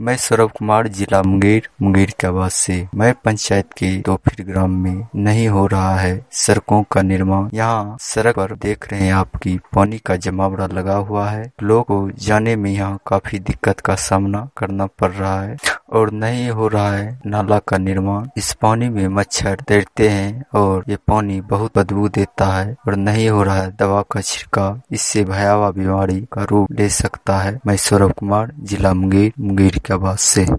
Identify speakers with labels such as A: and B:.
A: मैं सौरभ कुमार, जिला मुंगेर के वासी। मैं पंचायत के तोफिर ग्राम में नहीं हो रहा है सड़कों का निर्माण। यहाँ सड़क पर देख रहे हैं आपकी पानी का जमावड़ा लगा हुआ है। लोगों को जाने में यहाँ काफी दिक्कत का सामना करना पड़ रहा है और नहीं हो रहा है नाला का निर्माण। इस पानी में मच्छर तैरते हैं और ये पानी बहुत बदबू देता है और नहीं हो रहा है दवा का छिड़काव। इससे भयावह बीमारी का रूप ले सकता है। मैं सौरभ कुमार, जिला मुंगेर के वासी।